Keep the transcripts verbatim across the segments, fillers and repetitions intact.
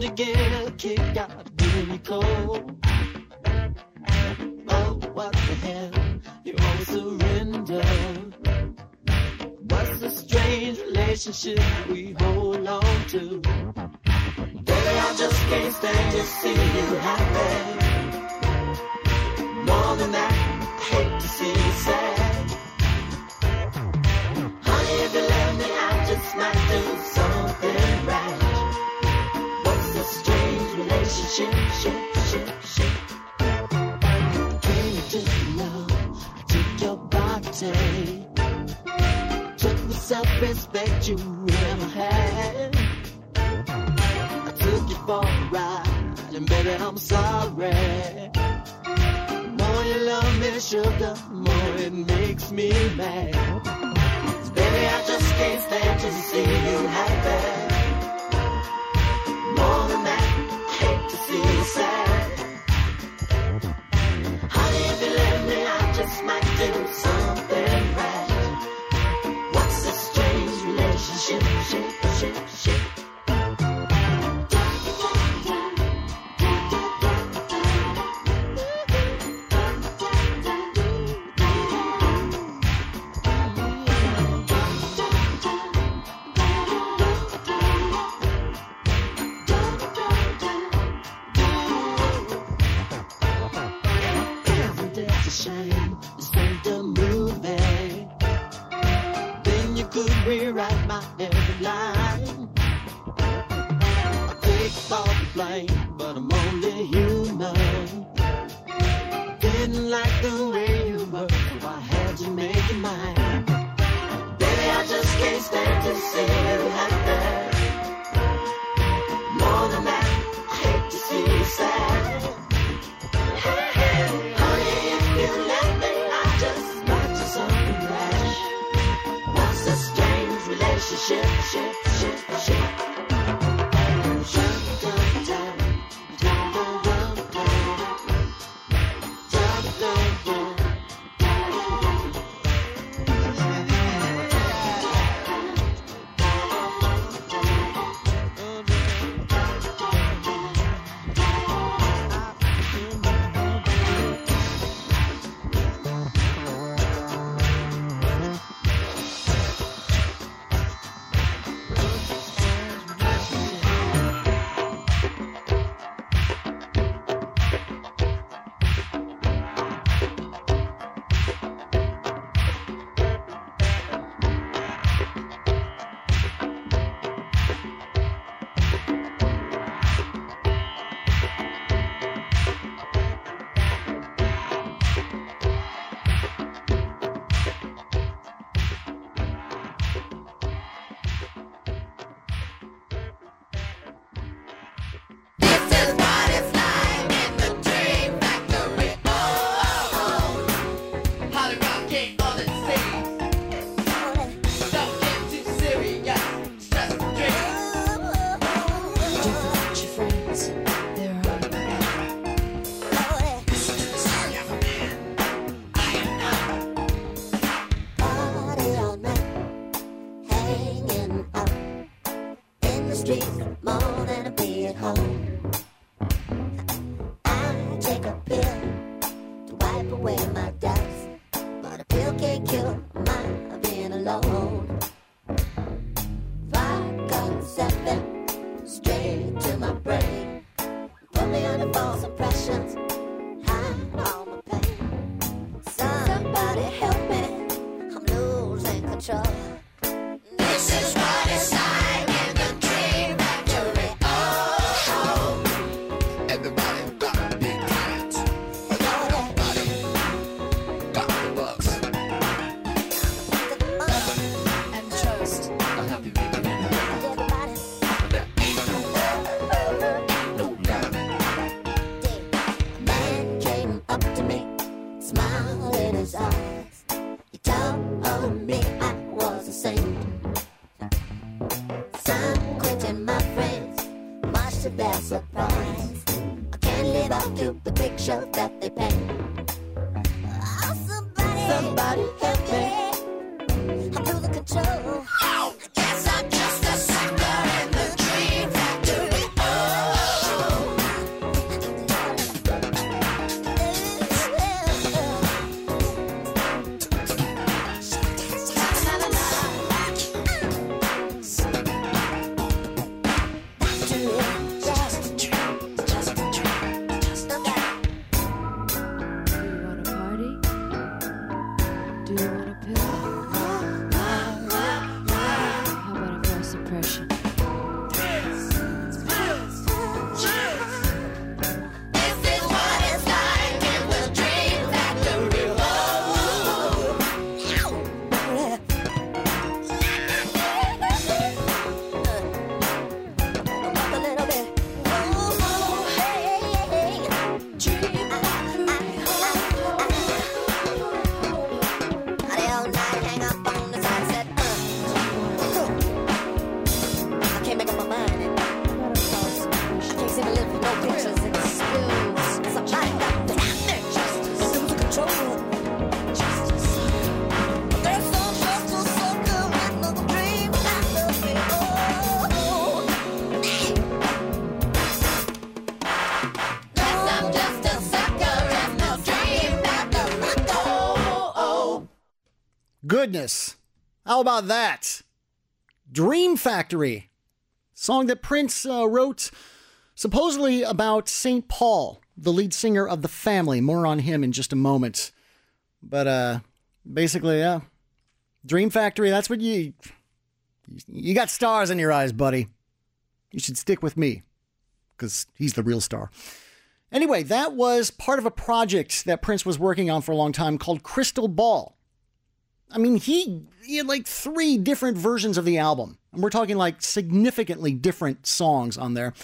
to get a kick out of being cold. Oh, what the hell, you won't surrender. What's the strange relationship we hold on to? Baby, I just can't stand to see you happy. More than that, I hate to see you sad. Honey, if you let me, I just might do something rash. What's the strange relationship, shit, shit, shit? Came into the love, I took your body. Took the self-respect you ever had. I took you for a ride, and baby, I'm sorry. The more you love me, sugar, the more it makes me mad. 'Cause baby, I just can't stand to see you happy. More than that, I hate to see you sad. Honey, if you let me, I just might do something rash. What's this strange relationship, shit, shit, shit? Rewrite my every line. I take all the blame, but I'm only human. Didn't like the way you were, so I had to make it mine. Baby, I just can't stand to see you happy. More than that, I hate to see you sad. Honey, if you let me, I just might do something rash. What's the strange relationship, shit, shit, shit? Control. I guess I'm just a sucker in the dream factory. Oh. goodness. How about that? Dream Factory. Song that Prince uh, wrote supposedly about Saint Paul, the lead singer of The Family. More on him in just a moment. But uh, basically, yeah. Dream Factory, that's what you... You got stars in your eyes, buddy. You should stick with me, because he's the real star. Anyway, that was part of a project that Prince was working on for a long time called Crystal Ball. I mean, he, he had like three different versions of the album. And we're talking like significantly different songs on there.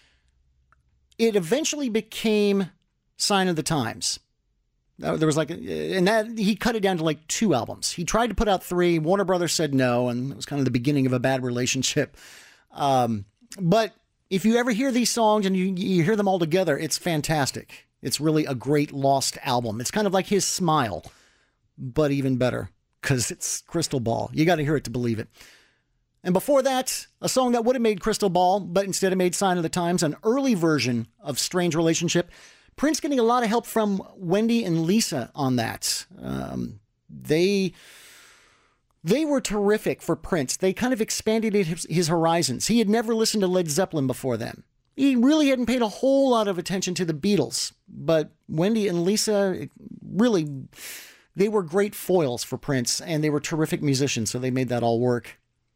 It eventually became Sign of the Times. There was like, and that he cut it down to like two albums. He tried to put out three. Warner Brothers said no, and it was kind of the beginning of a bad relationship. Um, but if you ever hear these songs and you, you hear them all together, it's fantastic. It's really a great lost album. It's kind of like his Smile, but even better because it's Crystal Ball. You got to hear it to believe it. And before that, a song that would have made Crystal Ball, but instead it made Sign of the Times, an early version of Strange Relationship. Prince getting a lot of help from Wendy and Lisa on that. Um, they they were terrific for Prince. They kind of expanded his, his horizons. He had never listened to Led Zeppelin before then. He really hadn't paid a whole lot of attention to the Beatles. But Wendy and Lisa, really, they were great foils for Prince, and they were terrific musicians, so they made that all work.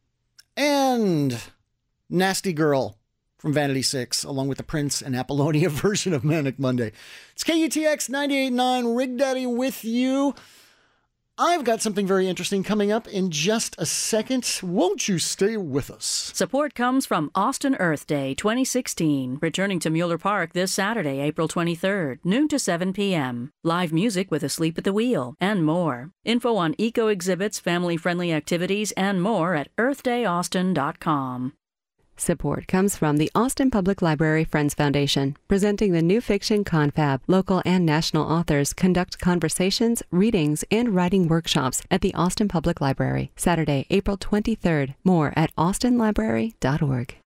And Nasty Girl from Vanity Six, along with the Prince and Apollonia version of Manic Monday. It's K U T X ninety-eight point nine, Rig Daddy with you. I've got something very interesting coming up in just a second. Won't you stay with us? Support comes from Austin Earth Day twenty sixteen, returning to Mueller Park this Saturday, April twenty-third, noon to seven p.m. Live music with Asleep at the Wheel, and more. Info on eco exhibits, family-friendly activities, and more at earth day austin dot com. Support comes from the Austin Public Library Friends Foundation, presenting the new fiction Confab. Local and national authors conduct conversations, readings, and writing workshops at the Austin Public Library. Saturday, April twenty-third. More at austin library dot org.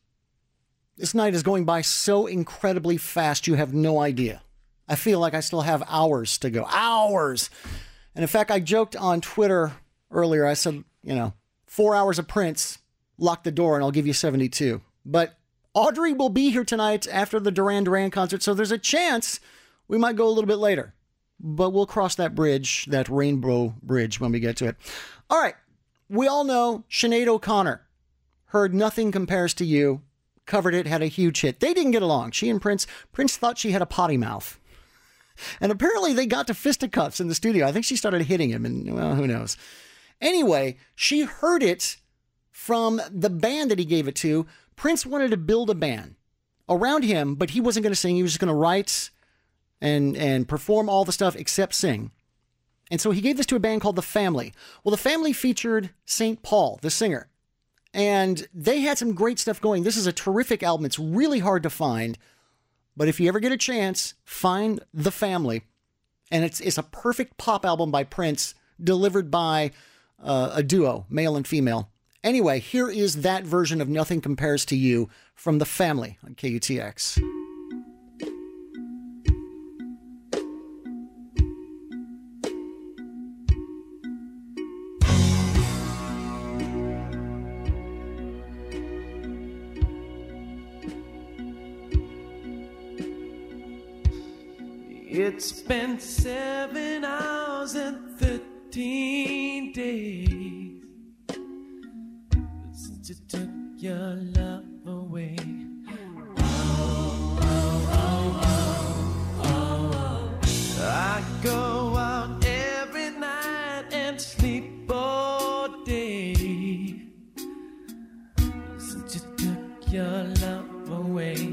This night is going by so incredibly fast, you have no idea. I feel like I still have hours to go. Hours! And in fact, I joked on Twitter earlier. I said, you know, four hours of Prince. Lock the door and I'll give you seventy-two. But Audrey will be here tonight after the Duran Duran concert, so there's a chance we might go a little bit later. But we'll cross that bridge, that rainbow bridge, when we get to it. All right. We all know Sinead O'Connor heard Nothing Compares to You, covered it, had a huge hit. They didn't get along. She and Prince. Prince thought she had a potty mouth. And apparently they got to fisticuffs in the studio. I think she started hitting him, and, well, who knows. Anyway, she heard it from the band that he gave it to. Prince wanted to build a band around him, but he wasn't going to sing. He was just going to write and and perform all the stuff except sing. And so he gave this to a band called The Family. Well, The Family featured Saint Paul, the singer. And they had some great stuff going. This is a terrific album. It's really hard to find. But if you ever get a chance, find The Family. And it's, it's a perfect pop album by Prince, delivered by uh, a duo, male and female. Anyway, here is that version of Nothing Compares to You from The Family on K U T X. It's been seven hours and thirteen days since you took your love away. Oh, oh, oh, oh, oh. I go out every night and sleep all day since you took your love away.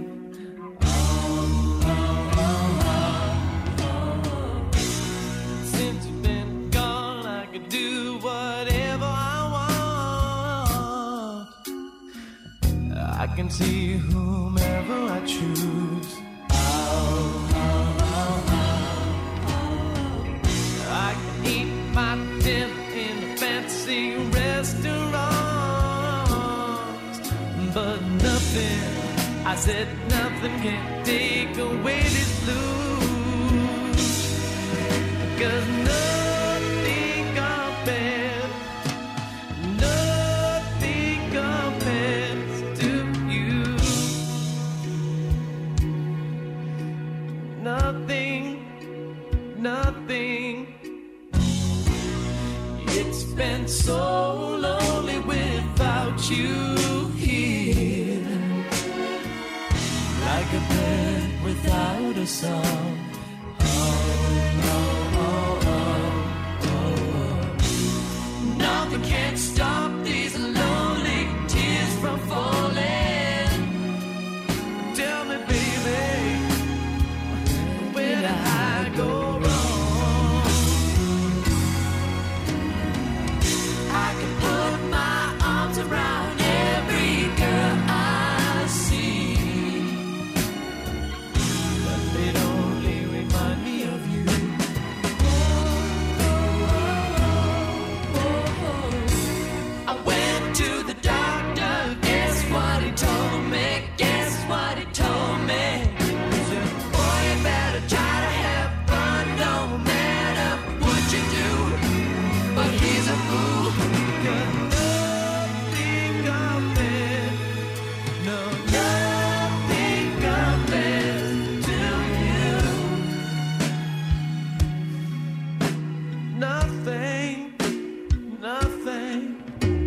I can see whomever I choose. Oh, oh, oh, oh, oh. I can eat my dinner in a fancy restaurant, but nothing, I said nothing can take away this blues, 'cause nothing compares been so lonely without you here, like a bird without a song. Oh, oh, oh, oh, oh. Nothing can stop these lonely tears from falling. Tell me, baby, where did I go wrong? I can put my arms around every girl I see, but they'd only remind me of you. I went to the doctor, guess what he told me? Guess what he told me? He said, boy, you better try to have fun, no matter what you do. But he's a fool, got nothing coming, no, nothing coming to you. Nothing, nothing.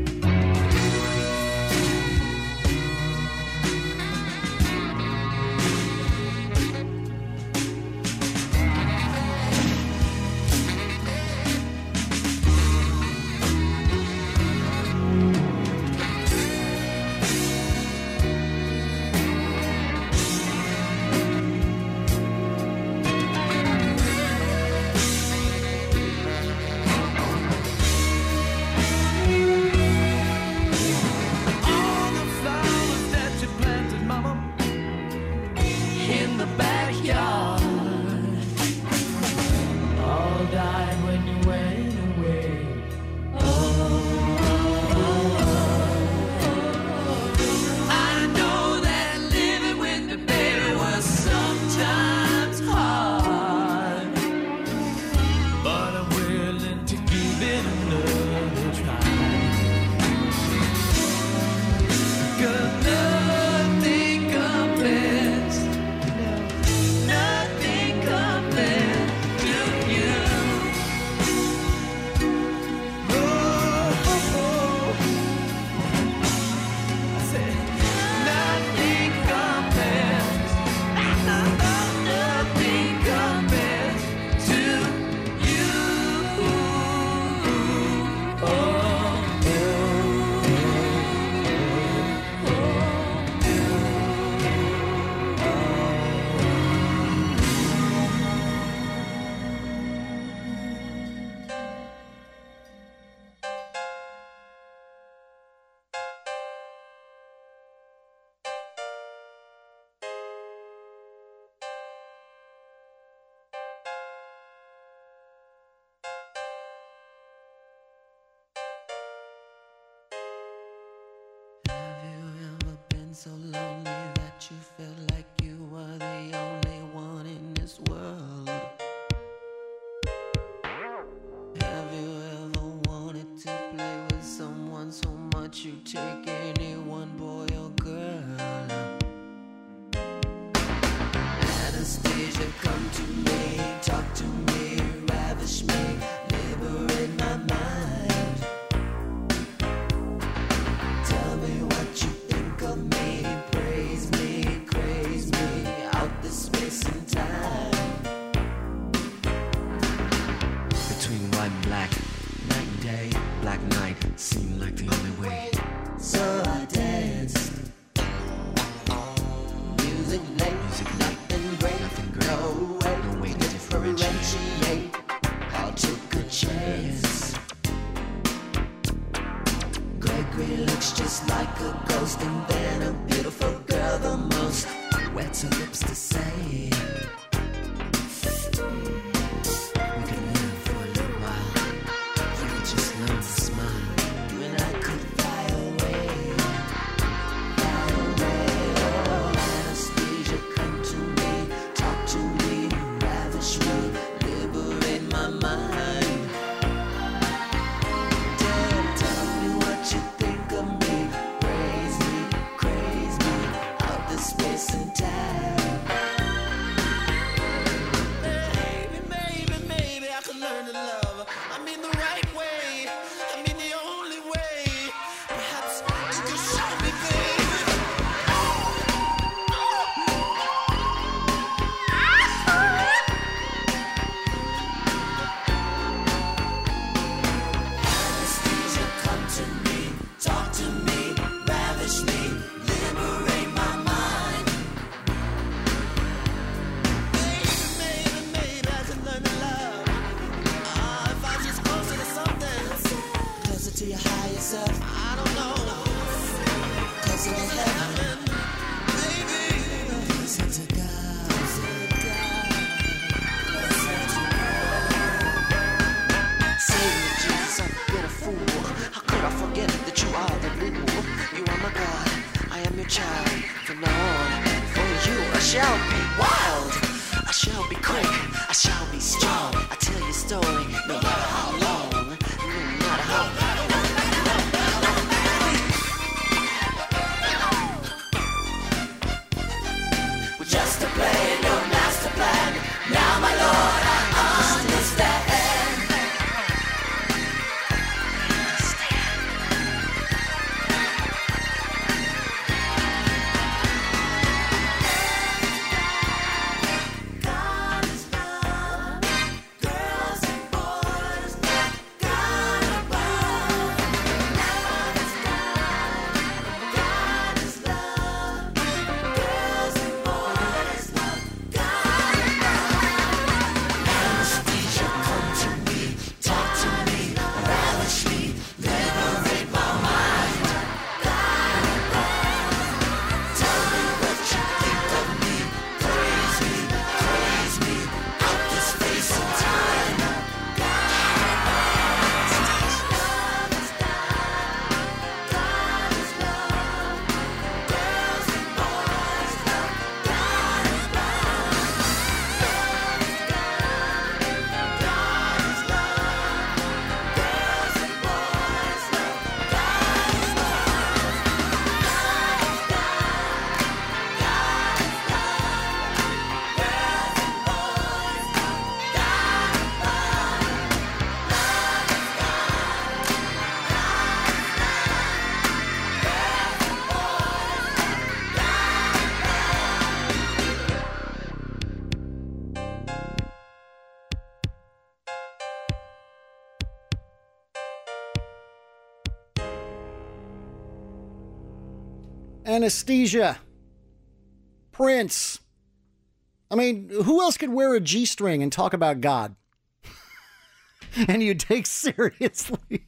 All the flowers that you planted, mama, in the backyard, all died when you went away. I know that living with me, baby, was sometimes hard, but I'm willing to give it another try. 'Cause nothing compares, nothing compares to you. Oh, oh, oh. I said, nothing compares, nothing compares to you. Oh. Have you ever been so lonely that you felt like you were the only one in this world? Have you ever wanted to play with someone so much you take anyone, boy or girl? Anastasia, come to me, talk to me, ravish me, liberate my mind. Tell me what you think of me, praise me, craze me, out this space and time. Between white and black, night and day, black and night seemed like the only way. So I danced. Music late, music late, nothing great, nothing great, no way, no way to differentiate. I took a chance. Gregory looks just like a ghost, and then a beautiful girl the most. Wets her lips to say we could live for a little while. You could just learn to smile. You and I could fly away, fly away. Oh, Anastasia, come to me, talk to me, ravish me, liberate my mind. Tell, tell me what you think of me, praise me, craze me, out this space and time. Maybe, maybe, maybe I could learn to love. I mean the right way. I mean the shall be wild. I shall be quick. I shall be strong. I tell your story, no matter how long, no matter how long. We're just a play in your master plan. Now, my lord, I understand. Anesthesia. Prince. I mean, who else could wear a G-string and talk about God? And you take seriously.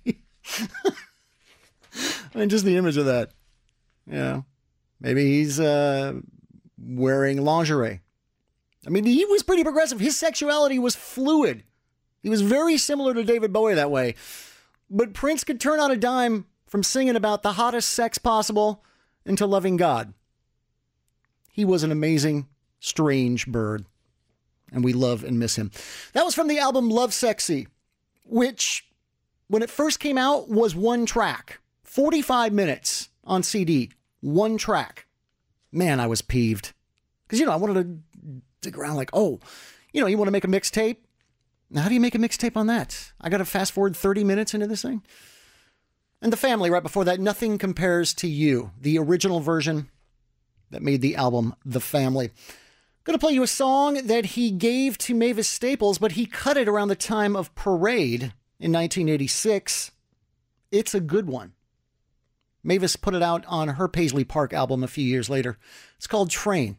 I mean, just the image of that. Yeah. Maybe he's uh, wearing lingerie. I mean, he was pretty progressive. His sexuality was fluid. He was very similar to David Bowie that way. But Prince could turn on a dime from singing about the hottest sex possible into loving God. He was an amazing, strange bird, and we love and miss him. That was from the album Lovesexy, which, when it first came out, was one track. forty-five minutes on C D. One track. Man, I was peeved. Because, you know, I wanted to dig around like, oh, you know, you want to make a mixtape? Now, how do you make a mixtape on that? I got to fast forward thirty minutes into this thing? And The Family right before that, Nothing Compares to You, the original version that made the album The Family. Going to play you a song that he gave to Mavis Staples, but he cut it around the time of Parade in nineteen eighty-six. It's a good one. Mavis put it out on her Paisley Park album a few years later. It's called Train.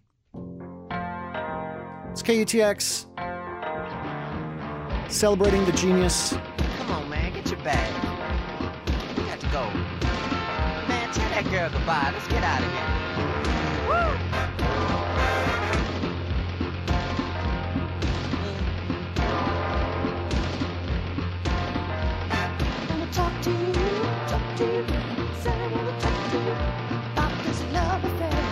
It's K U T X, celebrating the genius. Come on, man, get your bag. We got to go. Man, tell that girl goodbye. Let's get out of here. Woo! Talk to you, talk to you, say I wanna talk to you about this love affair.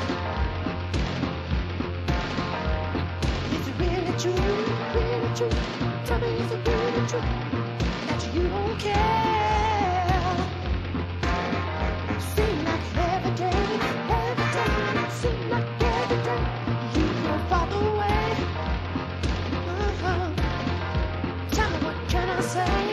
Is it really true, really true? Tell me, is it really true that you don't care? Seem like every day, every day, seem like every day you go far away. Uh-huh. Tell me, what can I say?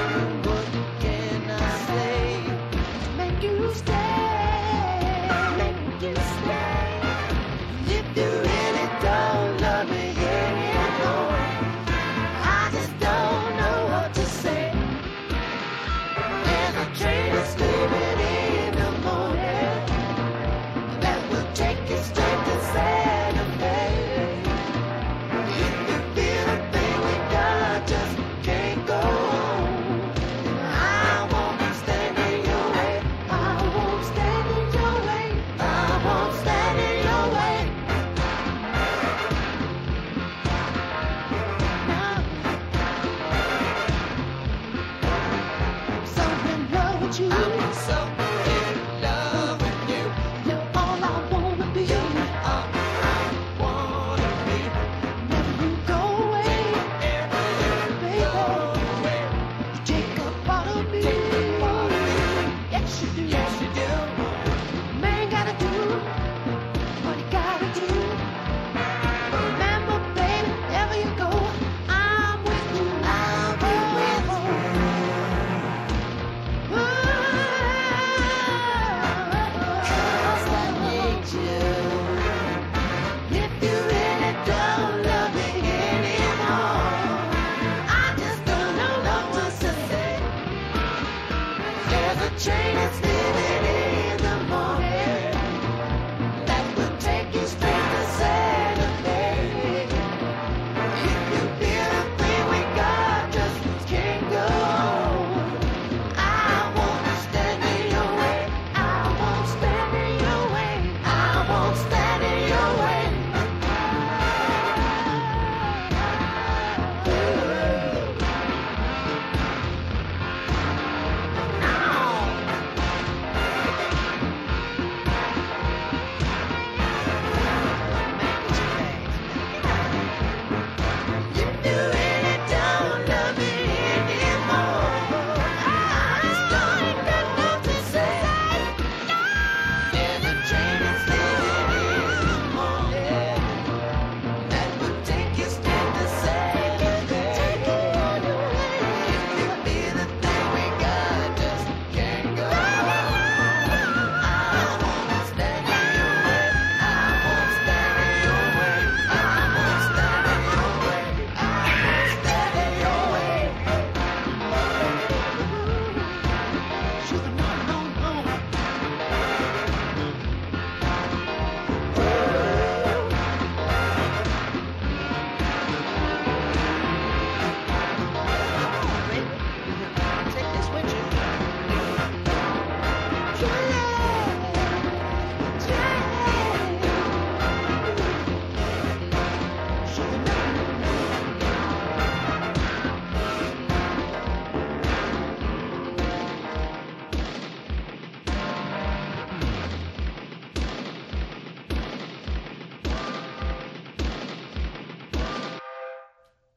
You stay, make you stay. If you really don't love me anymore, I just don't know what to say. There's a train that's leaving in the morning that will take you straight to Santa Fe. If you feel the thing we got just can't go on, I won't stand in your way. I won't stand in your way. I won't stand in your way.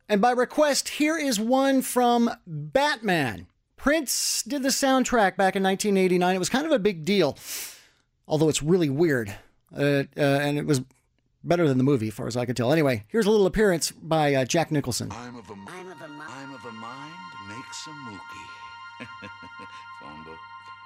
And by request, here is one from Batman. Prince did the soundtrack back in nineteen eighty-nine. It was kind of a big deal, although it's really weird. Uh, uh, and it was better than the movie, as far as I could tell. Anyway, here's a little appearance by uh, Jack Nicholson. I'm of a, I'm of a, I'm of a mind to make some mookie. Phone book.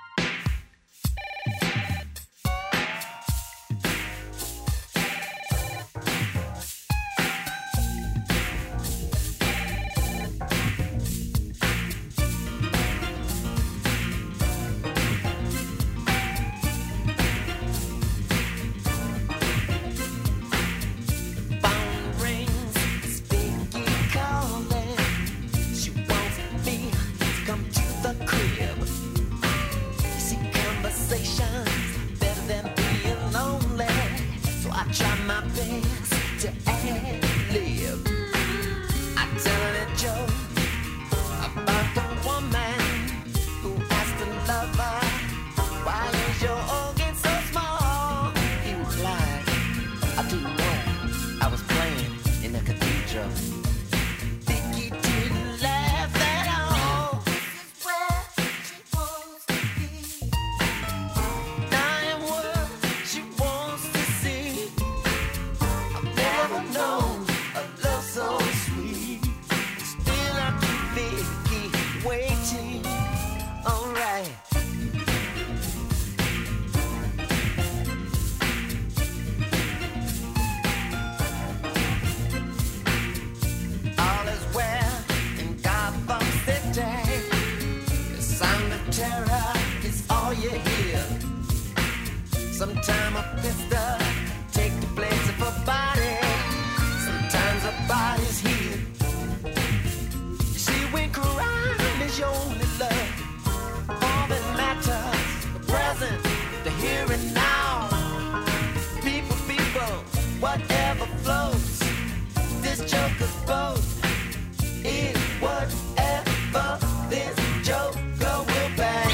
Sometime a pistol take the place of a body. Sometimes a body's healed. See, when crime is your only love, all that matters, the present, the here and now. People, people, whatever floats, this joker's boat is whatever this joker will bang.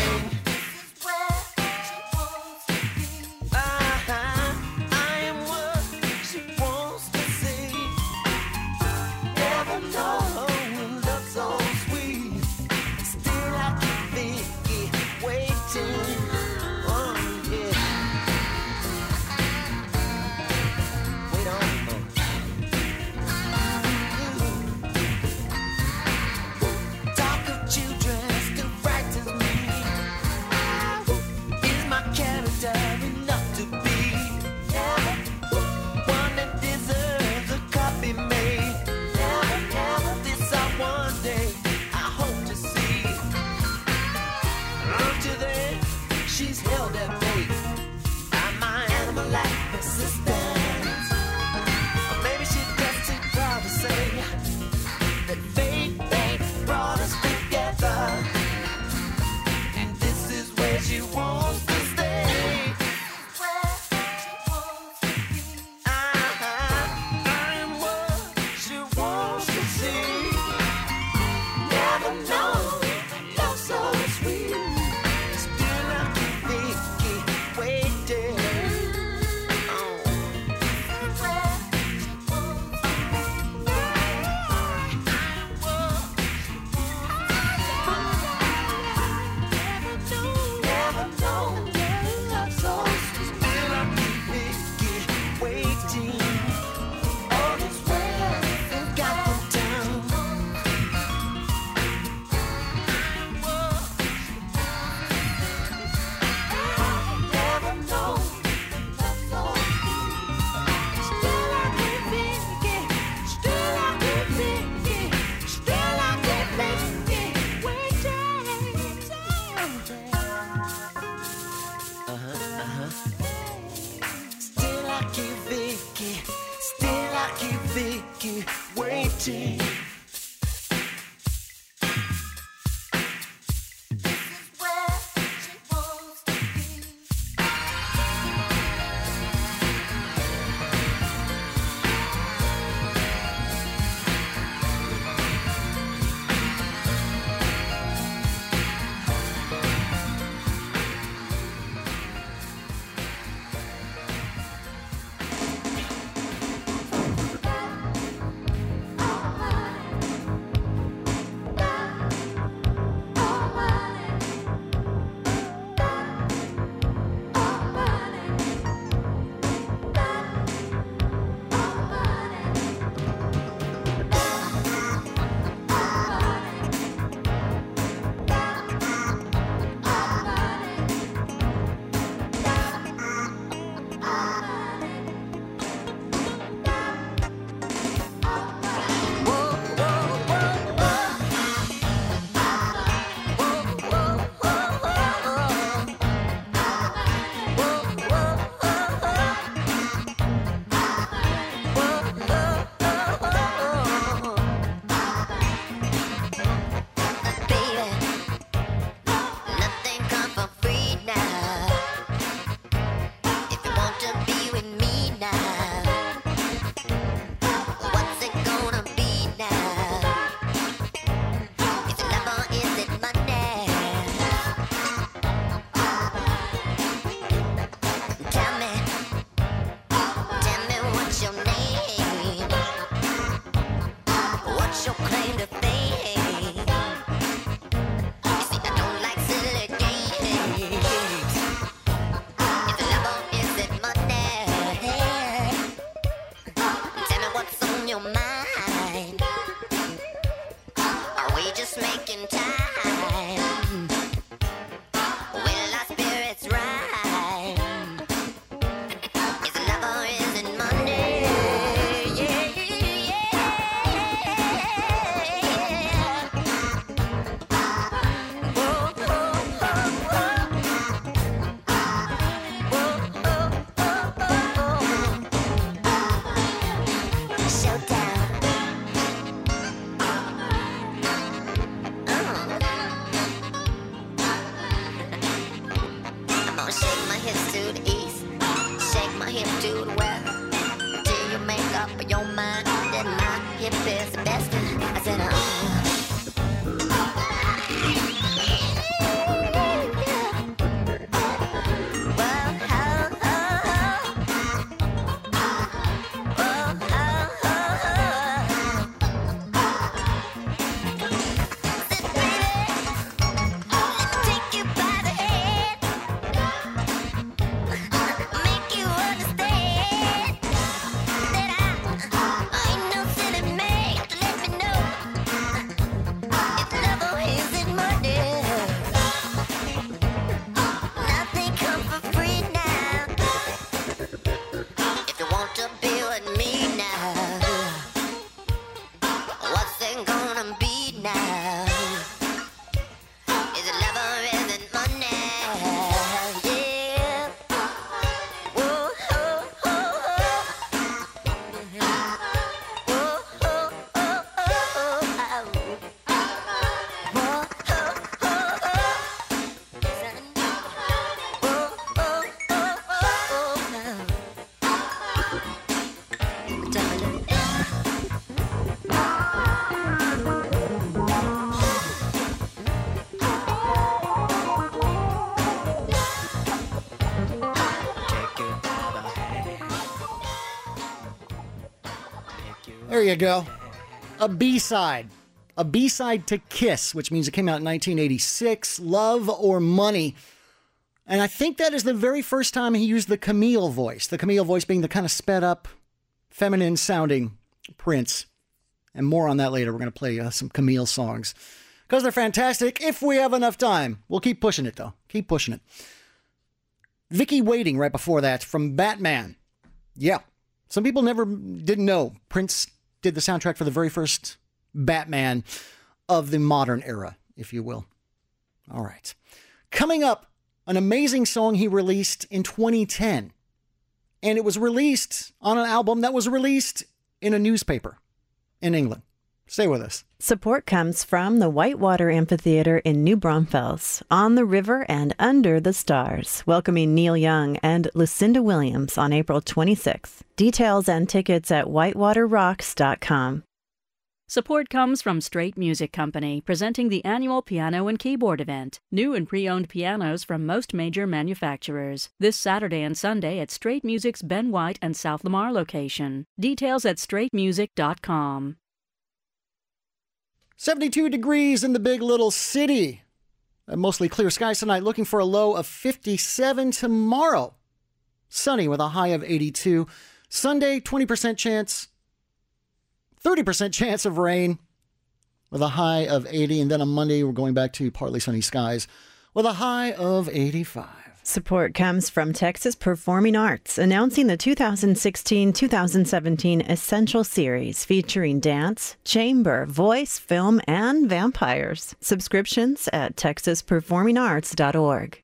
There you go. A B-side. A B-side to Kiss, which means it came out in nineteen eighty-six. Love or Money. And I think that is the very first time he used the Camille voice. The Camille voice being the kind of sped-up, feminine-sounding Prince. And more on that later. We're going to play uh, some Camille songs. Because they're fantastic if we have enough time. We'll keep pushing it, though. Keep pushing it. Vicky Waiting right before that from Batman. Yeah. Some people never didn't know Prince did the soundtrack for the very first Batman of the modern era, if you will. All right. Coming up, an amazing song he released in twenty ten. And it was released on an album that was released in a newspaper in England. Stay with us. Support comes from the Whitewater Amphitheater in New Braunfels, on the river and under the stars, welcoming Neil Young and Lucinda Williams on April twenty-sixth. Details and tickets at whitewater rocks dot com. Support comes from Straight Music Company, presenting the annual Piano and Keyboard event. New and pre-owned pianos from most major manufacturers. This Saturday and Sunday at Straight Music's Ben White and South Lamar location. Details at straight music dot com. seventy-two degrees in the big little city. Uh, mostly clear skies tonight, looking for a low of fifty-seven tomorrow. Sunny with a high of eighty-two. Sunday, twenty percent chance. thirty percent chance of rain with a high of eighty. And then on Monday, we're going back to partly sunny skies with a high of eighty-five. Support comes from Texas Performing Arts, announcing the two thousand sixteen two thousand seventeen Essential Series featuring dance, chamber, voice, film, and vampires. Subscriptions at texas performing arts dot org.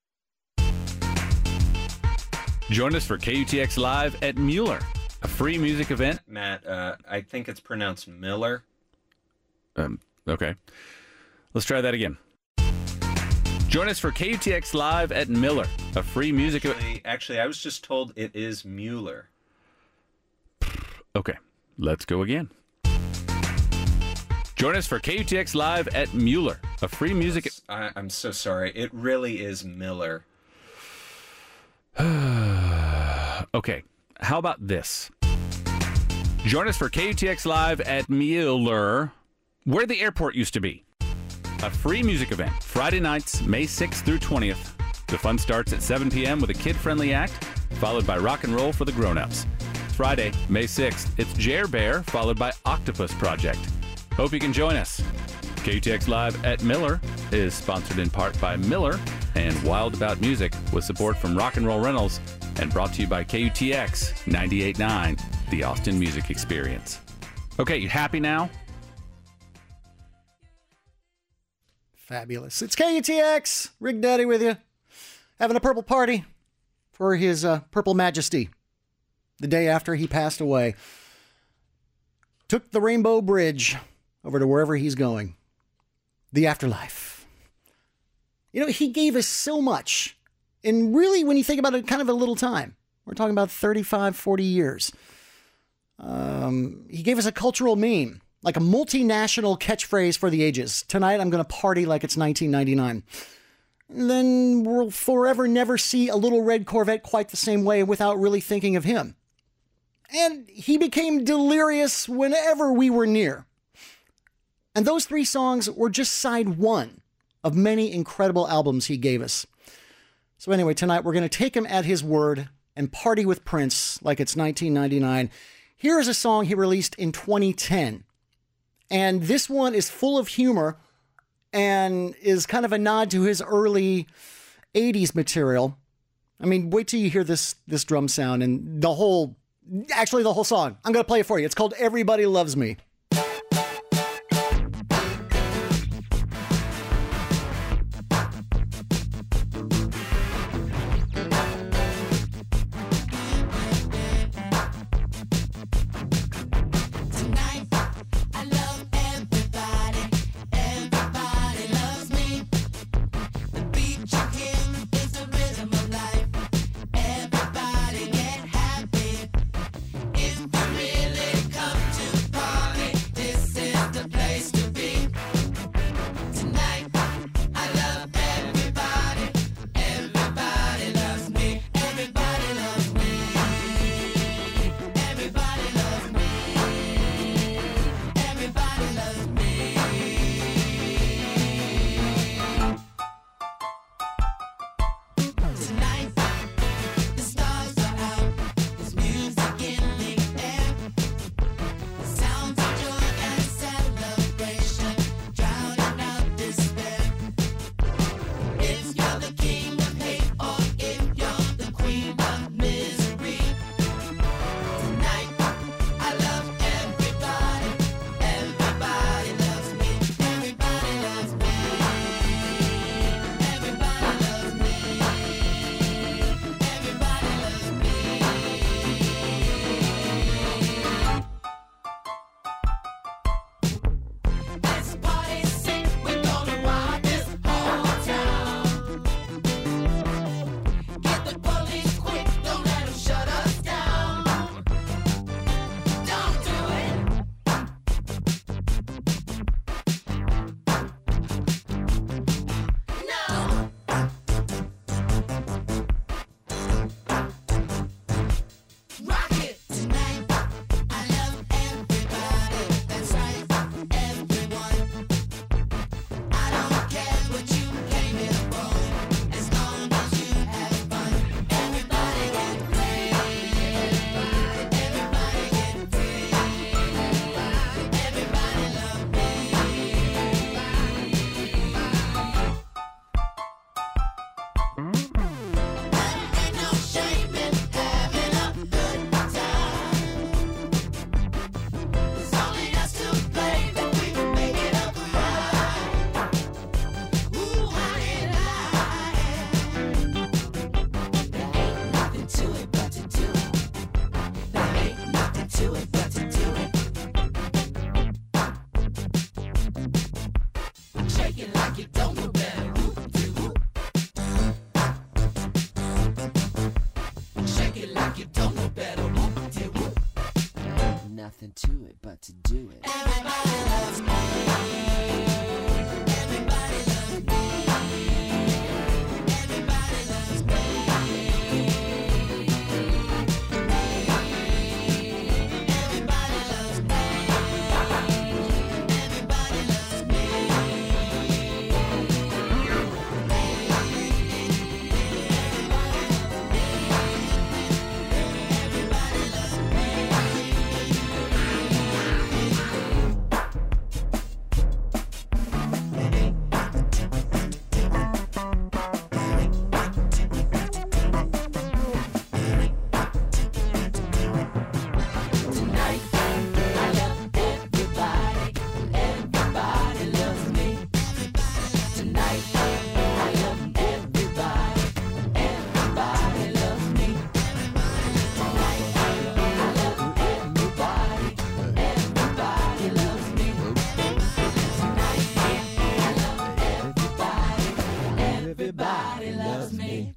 Join us for K U T X Live at Mueller, a free music event. Matt, uh, I think it's pronounced Miller. Um, okay. Let's try that again. Join us for K U T X Live at Miller, a free music event. Actually, actually, I was just told it is Mueller. Okay, let's go again. Join us for K U T X Live at Mueller, a free music... I, I'm so sorry. It really is Miller. Okay, how about this? Join us for K U T X Live at Mueller, where the airport used to be. A free music event, Friday nights, May sixth through twentieth. The fun starts at seven p.m. with a kid-friendly act, followed by rock and roll for the grown-ups. Friday, May sixth, it's Jer Bear, followed by Octopus Project. Hope you can join us. K U T X Live at Miller is sponsored in part by Miller and Wild About Music, with support from Rock and Roll Rentals, and brought to you by K U T X ninety-eight point nine, the Austin Music Experience. Okay, you happy now? Fabulous. It's K U T X. Rig Daddy with you. Having a purple party for his uh, Purple Majesty. The day after he passed away. Took the Rainbow Bridge over to wherever he's going. The afterlife. You know, he gave us so much. And really, when you think about it, kind of a little time. We're talking about thirty-five, forty years. Um, he gave us a cultural meme. Like a multinational catchphrase for the ages. Tonight, I'm going to party like it's nineteen ninety-nine. And then we'll forever never see a little red Corvette quite the same way without really thinking of him. And he became delirious whenever we were near. And those three songs were just side one of many incredible albums he gave us. So anyway, tonight we're going to take him at his word and party with Prince like it's nineteen ninety-nine. Here is a song he released in twenty ten. And this one is full of humor and is kind of a nod to his early eighties material. I mean, wait till you hear this this drum sound and the whole, actually the whole song. I'm going to play it for you. It's called Everybody Loves Me. Really come to party. nothing to it but to do it. Everybody loves me. Everybody loves me. Everybody loves me. Everybody loves me. Everybody loves me. Everybody loves me.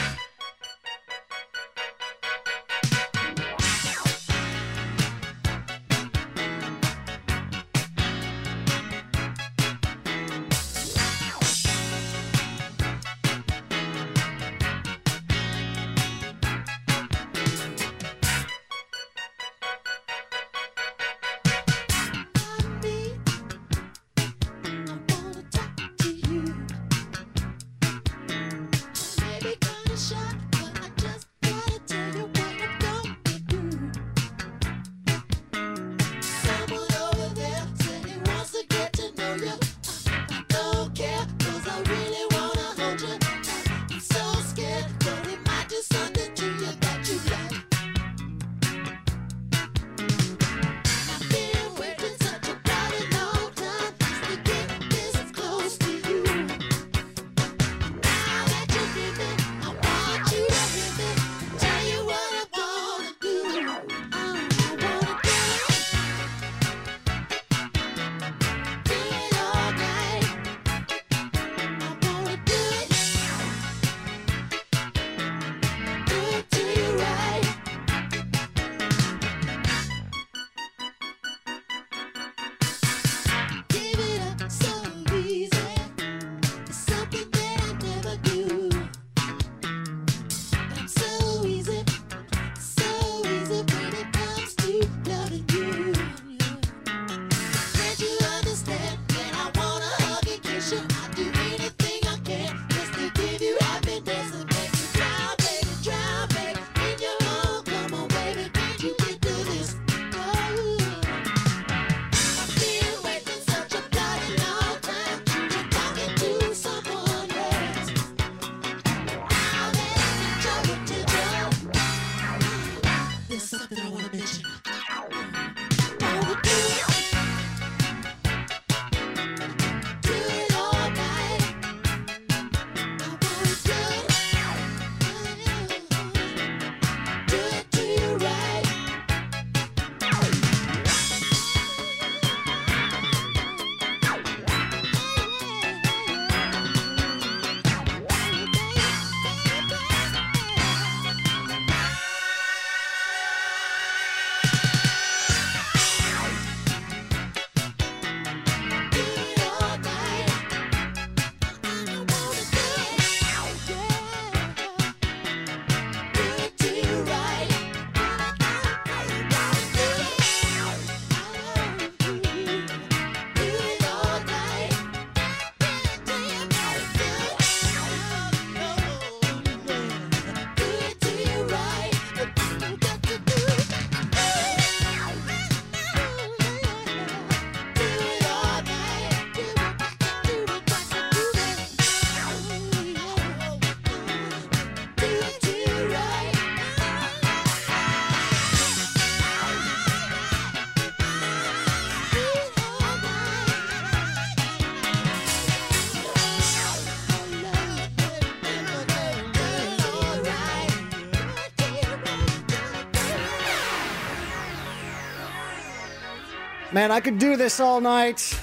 Man, I could do this all night.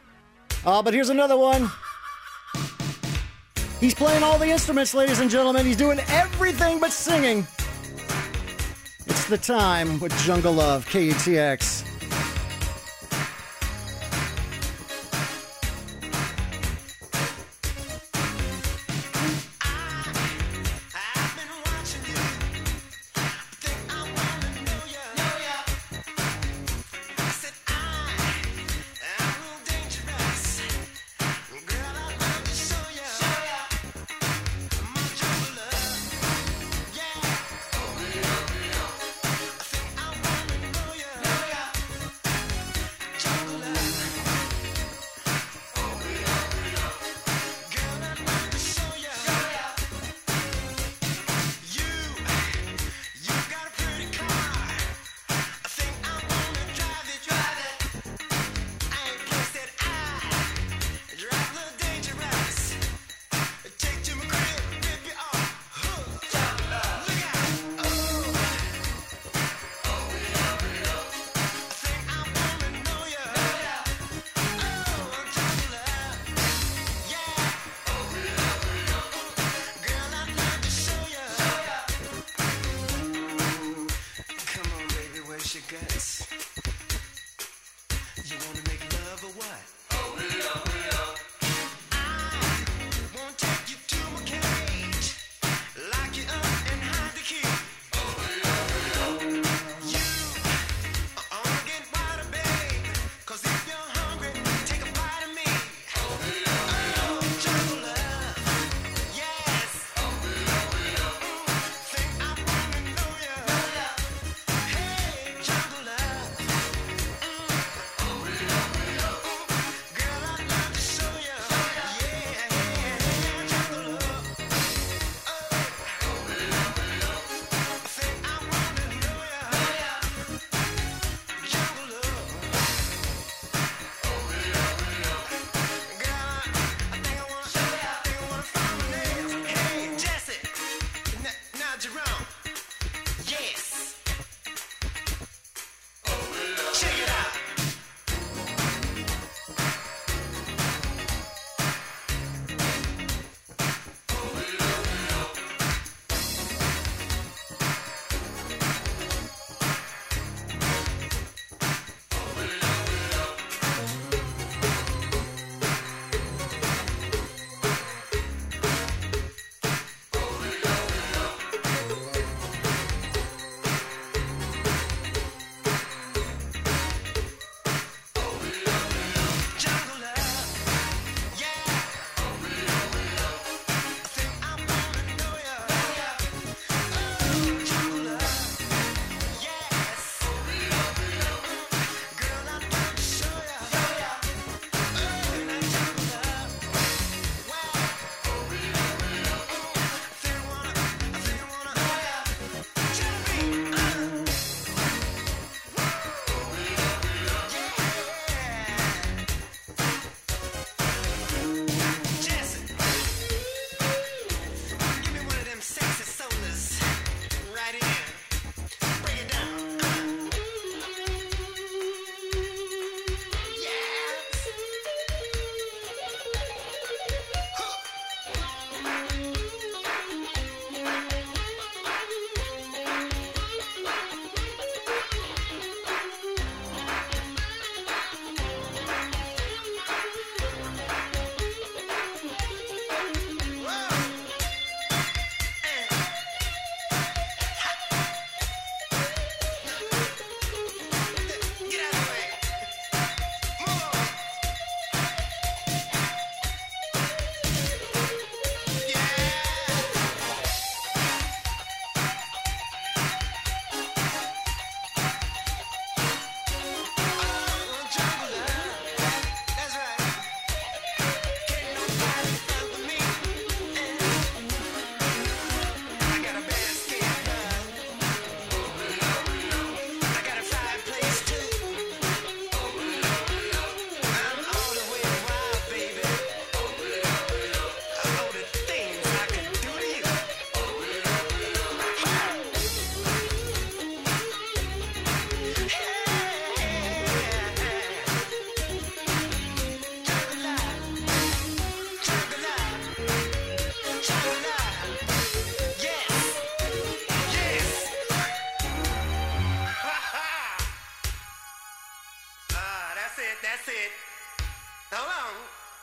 Uh, but here's another one. He's playing all the instruments, ladies and gentlemen. He's doing everything but singing. It's The Time with Jungle Love, K E T X. You wanna make love or what? Oh, yeah, yeah. I won't take you to my cage, lock you up and hide the key. Oh, yeah, yeah. You are gonna get wider, babe, 'cause if you're hungry, take a bite of me. Oh, yeah, yeah. Oh, jungle love, yes. Oh, yeah, yeah. Think I wanna know ya. Hey, jungle love. Girl, I'd love to show ya. Yeah, yeah, jungle love. Oh, think I wanna know ya. Jungle love. Girl, I think I wanna show ya. Think I wanna find my nails. Hey, Jesse. N- Now, Jerome. Yes. Check it out. Jungle love, yeah. I think I wanna know ya. Oh, jungle love, yes. Girl, I'd love to show ya. Oh, now jungle love, wow. Think I wanna, I think I wanna know ya. Jeremy, uh. Jesse, give me one of them sexy sodas right in. Break it down. Yes. Get out of the way. Move. Yeah. Oh, jungle love. That's right. Can't nobody fuck with me. I got a bad skin, love. I got a fireplace too. I'm all the way wild, baby. All the things I can do to you. Jungle love, jungle love, jungle love. Yes, yes. Ah, that's it, that's it. Hold on.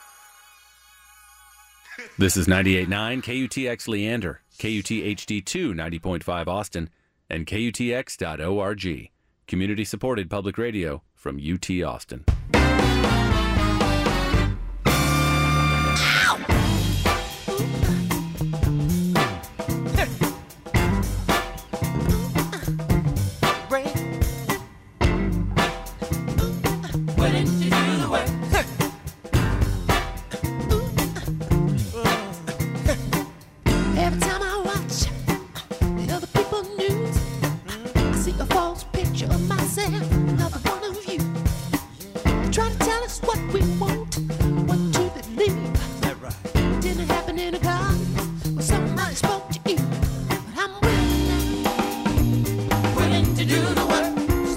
This is ninety-eight point nine K U T X Leander, K U T H D two ninety point five Austin, and K U T X dot org. Community supported public radio from U T Austin. Willing to do the work. Every time I watch the other people news, I see a false picture of myself, another one of you. They try to tell us what we want, what to believe. Didn't happen in a garden when somebody spoke to you. But I'm willing, Willing to do the work.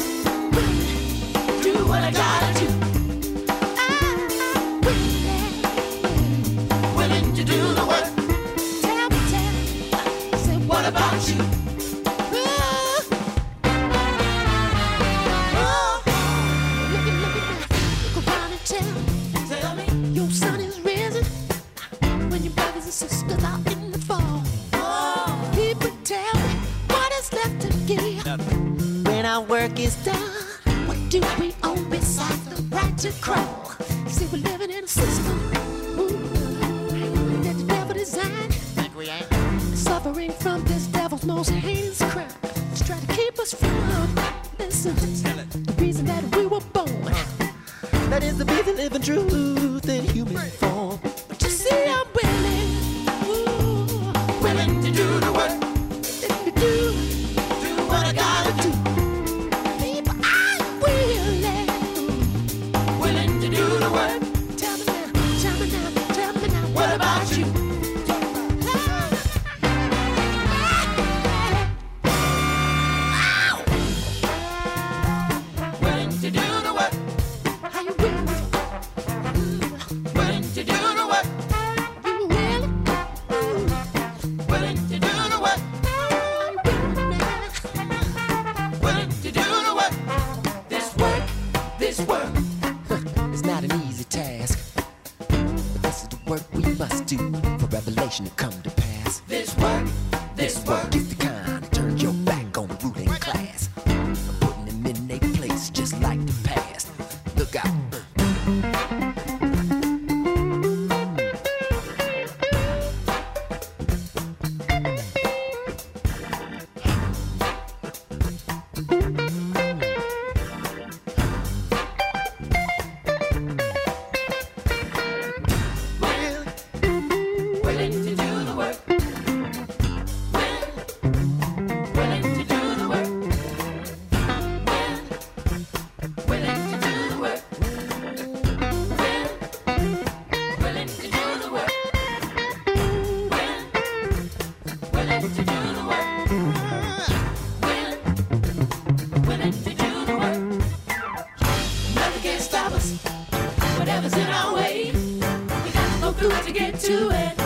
do what I gotta do. I'm willing, Willing to do the work. tell me, tell me, say what What about you? Oh, oh, is done, what do we own besides the right to crawl? See, we're living in a system ooh, that the devil designed. Think we ain't? Suffering from this devil's most heinous crime. Just try to keep us from, listen, the reason that we were born. That is the reason, living truth in human form. But you see, I'm willing, ooh, willing to do the work. If you do, do what I gotta do. People, I'm willing, willing to do the work. Tell me now, tell me now, tell me now, what about you? Willing to do the work. Are you willing? Willing to do the work. You willing? Willing to do the work. Willing to do the work. This work, this work, it's not an easy task. But this is the work we must do for revelation to come to pass. This work, this work is the kind that turns your back on the ruling class. I'm putting them in their place just like the past. Look out. Willing to do the work. Willing to do the work. Willing to do the work. Willing to do the work. Willing to do the work. Willing to do the work. Nothing can stop us. Whatever's in our way, we got to go through it to get to it.